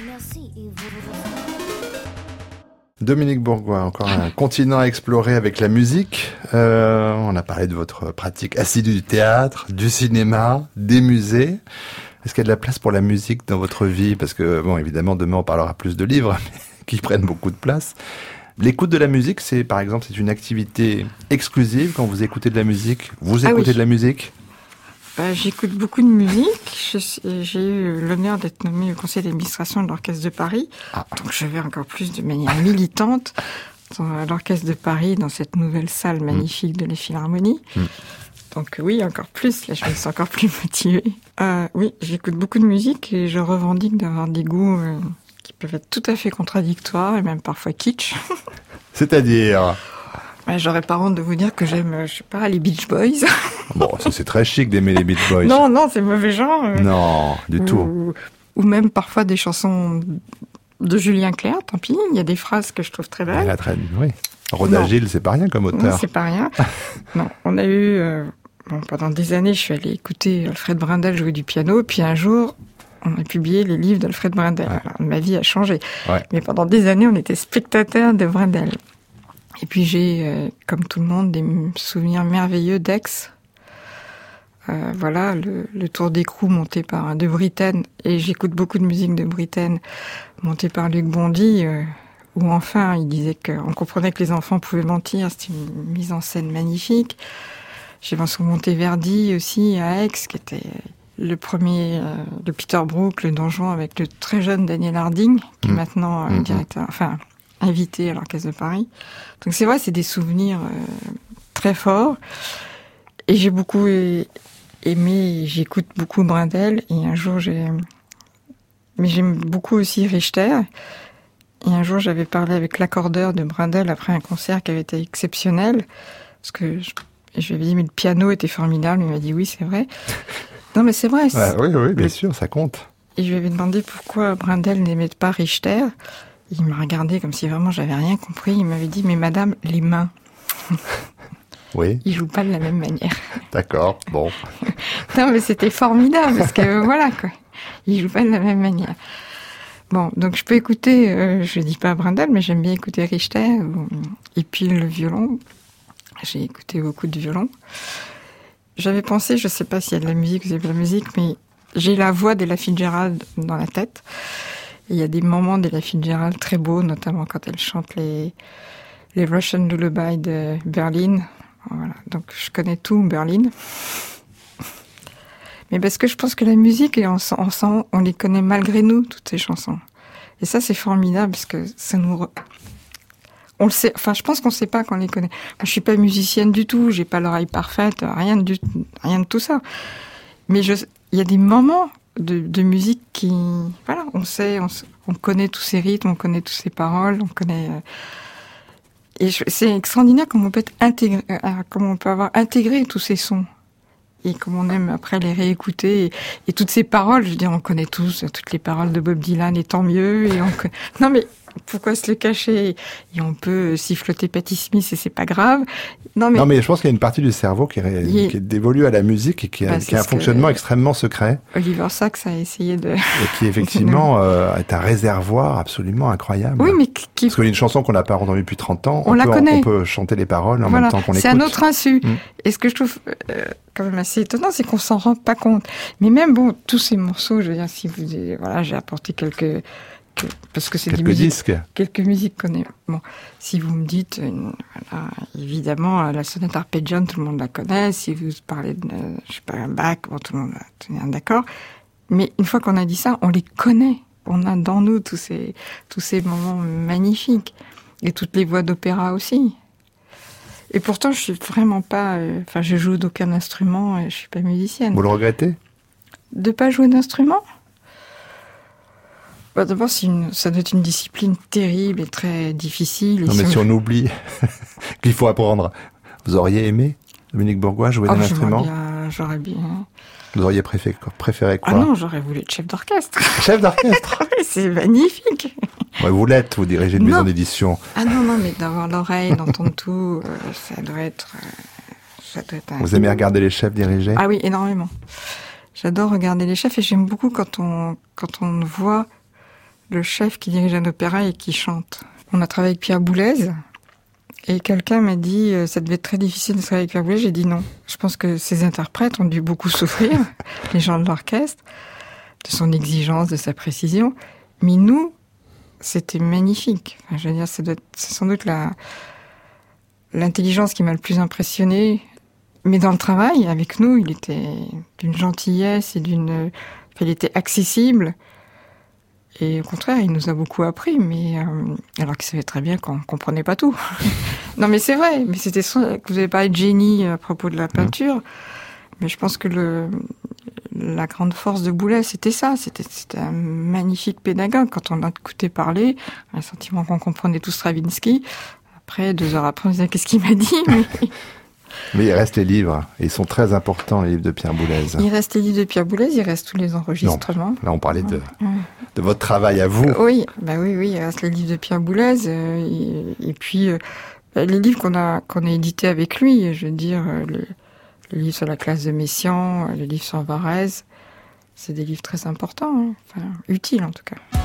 Dominique Bourgoin, encore un continent à explorer avec la musique. On a parlé de votre pratique assidue du théâtre, du cinéma, des musées. Est-ce qu'il y a de la place pour la musique dans votre vie? Parce que, bon, évidemment, demain on parlera plus de livres qui prennent beaucoup de place. L'écoute de la musique, par exemple, c'est une activité exclusive quand vous écoutez de la musique. Vous écoutez de la musique? J'écoute beaucoup de musique. J'ai eu l'honneur d'être nommée au conseil d'administration de l'Orchestre de Paris. Donc je vais encore plus de manière militante dans l'Orchestre de Paris, dans cette nouvelle salle magnifique de la Philharmonie. Donc oui, encore plus. Là, je me sens encore plus motivée. Oui, j'écoute beaucoup de musique et je revendique d'avoir des goûts qui peuvent être tout à fait contradictoires et même parfois kitsch. C'est-à-dire? J'aurais pas honte de vous dire que j'aime, je sais pas, les Beach Boys. Bon, c'est très chic d'aimer les Beach Boys. Non, c'est mauvais genre. Non, du tout. Ou même parfois des chansons de Julien Clerc, tant pis. Il y a des phrases que je trouve très belles. Oui. Rhoda Gilles, c'est pas rien comme auteur. Non, c'est pas rien. Non, on a eu... pendant des années, je suis allée écouter Alfred Brendel jouer du piano. Puis un jour, on a publié les livres d'Alfred Brendel. Ouais. Alors, ma vie a changé. Ouais. Mais pendant des années, on était spectateurs de Brendel. Et puis j'ai, comme tout le monde, des souvenirs merveilleux d'Aix. Voilà, le tour d'écrou monté par De Britten, et j'écoute beaucoup de musique de Britten, monté par Luc Bondy, où enfin il disait qu'on comprenait que les enfants pouvaient mentir, c'était une mise en scène magnifique. J'ai Vincent Monteverdi aussi à Aix, qui était le premier de Peter Brook, le Don Juan, avec le très jeune Daniel Harding, qui est maintenant directeur, invité à l'Orchestre de Paris. Donc c'est vrai, c'est des souvenirs très forts. Et j'ai beaucoup aimé, j'écoute beaucoup Brendel. Et un jour, mais j'aime beaucoup aussi Richter. Et un jour, j'avais parlé avec l'accordeur de Brendel après un concert qui avait été exceptionnel. Parce que je lui avais dit, mais le piano était formidable. Il m'a dit, oui, c'est vrai. Non, mais c'est vrai. Oui, bien sûr, ça compte. Et je lui avais demandé pourquoi Brendel n'aimait pas Richter. Il m'a regardé comme si vraiment j'avais rien compris. Il m'avait dit, mais madame, les mains. Oui. Ils jouent pas de la même manière. D'accord, bon. Non, mais c'était formidable, parce que voilà, quoi. Ils jouent pas de la même manière. Bon, donc je peux écouter, je dis pas Brendel, mais j'aime bien écouter Richter. Et puis le violon. J'ai écouté beaucoup de violon. J'avais pensé, je sais pas s'il y a de la musique, vous avez de la musique, mais j'ai la voix d'Ella Fitzgerald dans la tête. Il y a des moments d'Ella Fitzgerald très beaux, notamment quand elle chante les Russian Lullaby de Berlin. Voilà. Donc, je connais tout Berlin. Mais parce que je pense que la musique, on les connaît malgré nous, toutes ces chansons. Et ça, c'est formidable, parce que ça nous... On le sait, enfin, je pense qu'on ne sait pas qu'on les connaît. Moi, je suis pas musicienne du tout, j'ai pas l'oreille parfaite, rien de tout ça. Mais il y a des moments de musique qui, voilà, on connaît tous ces rythmes, on connaît toutes ces paroles, on connaît. Et c'est extraordinaire comment on peut être intégré, comment on peut avoir intégré tous ces sons et comme on aime après les réécouter et toutes ces paroles. Je veux dire, on connaît tous toutes les paroles de Bob Dylan et tant mieux. Non mais pourquoi se le cacher? Et on peut siffloter Patti Smith et c'est pas grave. Non mais je pense qu'il y a une partie du cerveau qui est dévolue à la musique et qui a un fonctionnement extrêmement secret. Oliver Sacks a essayé de... Et qui effectivement est un réservoir absolument incroyable. Oui, mais parce qu'il y a une chanson qu'on n'a pas entendue depuis 30 ans, on la connaît. On peut chanter les paroles en même temps qu'on l'écoute. C'est à notre insu. Et ce que je trouve quand même assez étonnant, c'est qu'on s'en rend pas compte. Mais même, bon, tous ces morceaux, je veux dire, si vous... Voilà, j'ai apporté parce que c'est quelques musiques qu'on est. Bon, si vous me dites, voilà, évidemment, la sonate arpeggione, tout le monde la connaît. Si vous parlez de, je sais pas, Bach, bon, tout le monde est d'accord. Mais une fois qu'on a dit ça, on les connaît. On a dans nous tous ces moments magnifiques et toutes les voix d'opéra aussi. Et pourtant, je suis vraiment pas. Je joue d'aucun instrument. Et je suis pas musicienne. Vous le regrettez? De pas jouer d'instrument? D'abord, ça doit être une discipline terrible et très difficile. Non, mais si on oublie qu'il faut apprendre, vous auriez aimé, Dominique Bourgoin, jouer d'un instrument? J'aurais bien. Vous auriez préféré quoi? Ah non, j'aurais voulu être chef d'orchestre. Chef d'orchestre? Oui, c'est magnifique. Ouais, vous l'êtes, vous dirigez une maison d'édition. Ah non, mais d'avoir l'oreille, d'entendre tout, ça doit être Vous aimez regarder les chefs diriger? Ah oui, énormément. J'adore regarder les chefs et j'aime beaucoup quand on voit le chef qui dirige un opéra et qui chante. On a travaillé avec Pierre Boulez, et quelqu'un m'a dit ça devait être très difficile de travailler avec Pierre Boulez. J'ai dit non. Je pense que ces interprètes ont dû beaucoup souffrir, les gens de l'orchestre, de son exigence, de sa précision. Mais nous, c'était magnifique. Enfin, je veux dire, c'est sans doute l'intelligence qui m'a le plus impressionnée. Mais dans le travail, avec nous, il était d'une gentillesse et il était accessible. Et au contraire, il nous a beaucoup appris, mais alors qu'il savait très bien qu'on ne comprenait pas tout. Non, mais c'est vrai. Mais vous avez parlé de génie à propos de la peinture. Mais je pense que la grande force de Boulez, c'était ça. C'était un magnifique pédagogue. Quand on l'a écouté parler, on a le sentiment qu'on comprenait tout Stravinsky. Après, 2 heures après, on disait qu'est-ce qu'il m'a dit, Mais il reste les livres. Ils sont très importants, les livres de Pierre Boulez. Il reste les livres de Pierre Boulez, il reste tous les enregistrements. Non, là, on parlait de votre travail à vous. Oui, il reste les livres de Pierre Boulez. Et puis, les livres qu'on a édités avec lui, je veux dire, le livre sur la classe de Messiaen, le livre sur Varèse, c'est des livres très importants, utiles en tout cas.